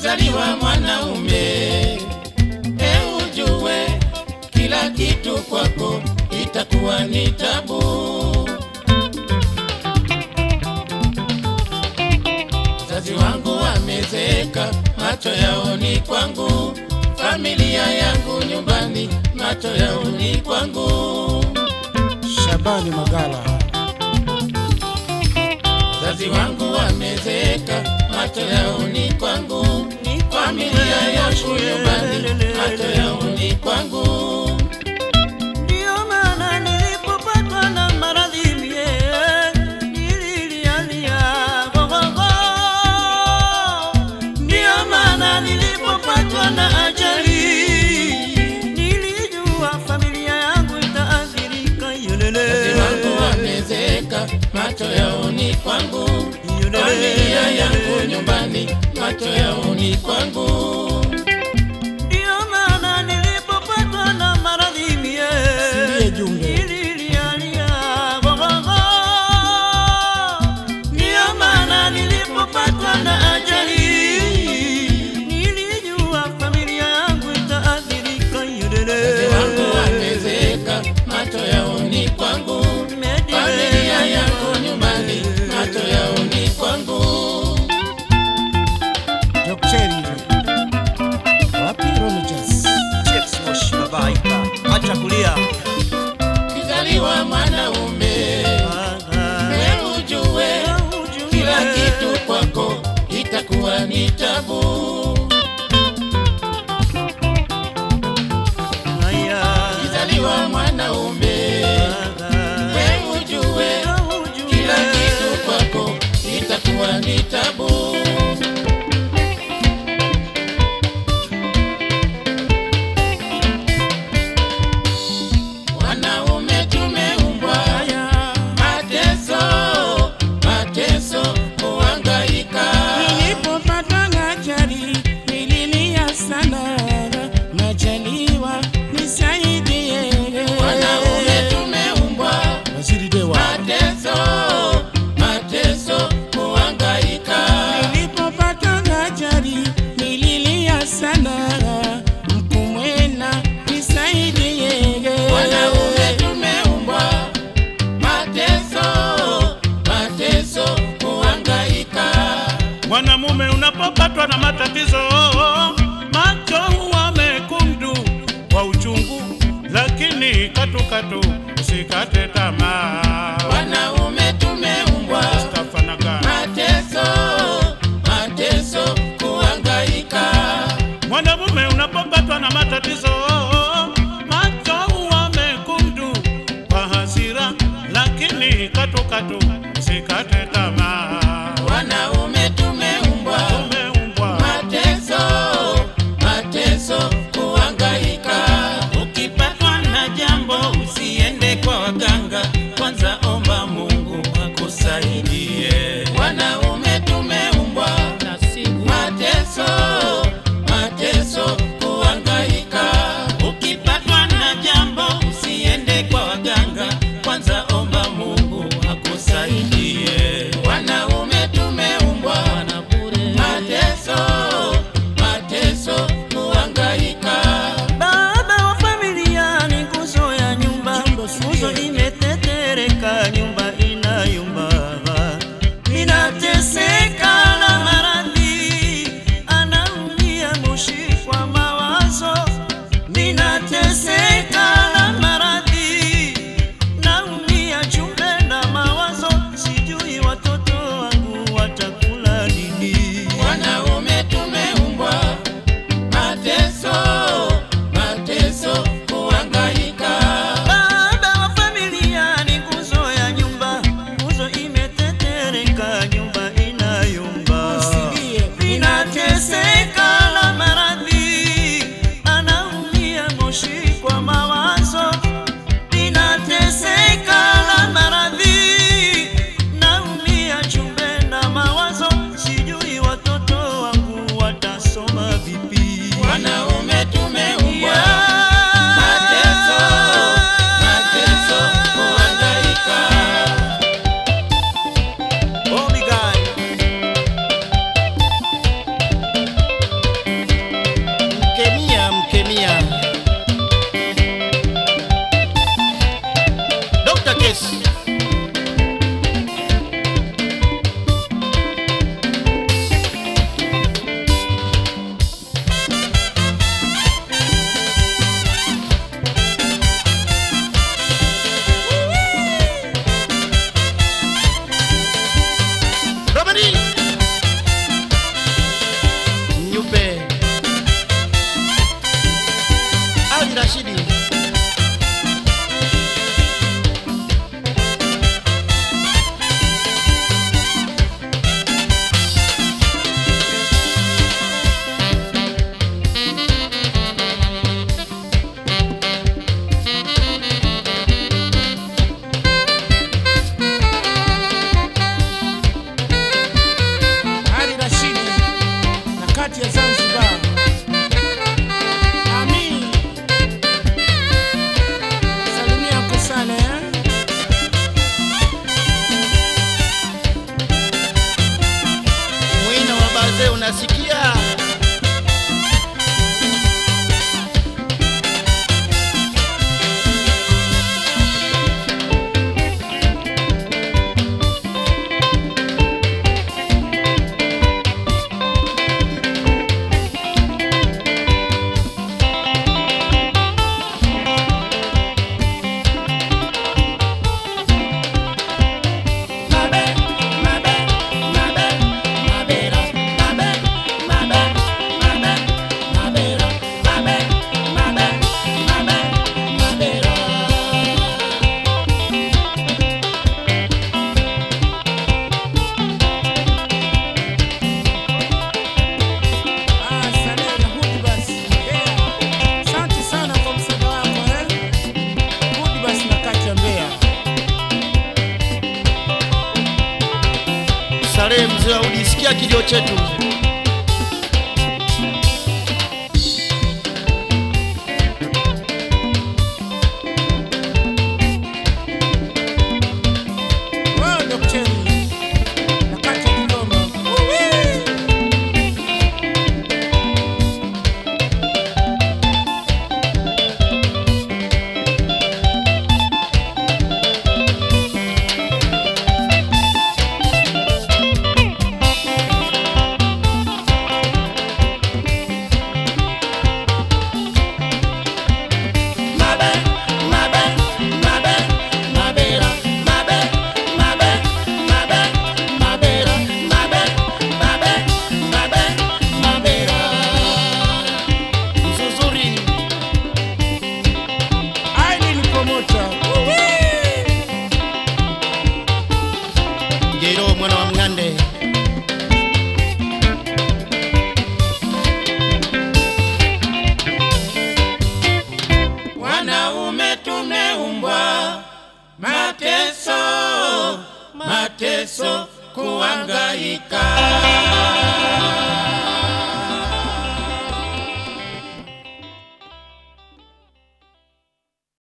Ukizaliwa mwanaume, ujue kila kitu kwako itakuwa ni tabu. Wazazi wangu wamezeeka, macho yao ni kwangu. Familia yangu nyumbani, macho yao ni kwangu. Shabani Magala. Wazazi wangu wamezeeka, macho yao ni kwangu. Familia yangu nyumbani, macho yao ni kwangu. Ndio maana nilipopatwa na maradhi nililia gogogo. Ndio maana nilipopatwa na ajali nilijua familia yangu itaathirika. Wazazi wangu wamezeeka, macho yao ni kwangu. Familia yangu nyumbani, macho yao ni kwangu. Ndio maana nilipopatwa na maradhi nililia gogogo. Ndio maana nilipopatwa na ajali nilijua familia yangu itaathirika. Wazazi wangu wamezeeka, macho yao ni kwangu. Familia yangu nyumbani, macho yao ni kwangu. Dokcheri wapi Romijas Chips Moshi Babaika, acha kulia. Ukizaliwa mwanaume, ujue kila kitu kwako itakuwa ni tabu. Ukizaliwa mwanaume, ujue kila kitu kwako itakuwa ni tabu. Wanaume tumeumbwa mateso, mateso kuhangaika. Nilipopatwa na ajali nililia sana, Majaliwa nisaidie. Wanaume tumeumbwa Waziri Dewa. mateso, mateso kuhangaika. Nilipopatwa na ajali nililia sana, Mkumwena nisaidie. Wanaume tumeumbwa mateso, mateso kuhangaika. Mwanamume unapopatwa na matatizo, macho huwa mekundu kwa uchungu, lakini katukatu usikate tamaa. Wanaume tumeumbwa mateso, mateso kuhangaika. Mwanamume unapopatwa na matatizo, macho huwa mekundu kwa hasira, lakini katukatu usikate tamaa. Wanaume tumeumbwa mateso, mateso kuhangaika. Ukipatwa na jambo usiende kwa waganga, kwanza omba Mungu. kati ya Zanzibar. Ami salimia kusane Mwina wa baze unasikia? Saleh mzee wa Udi, sikia kilio chetu.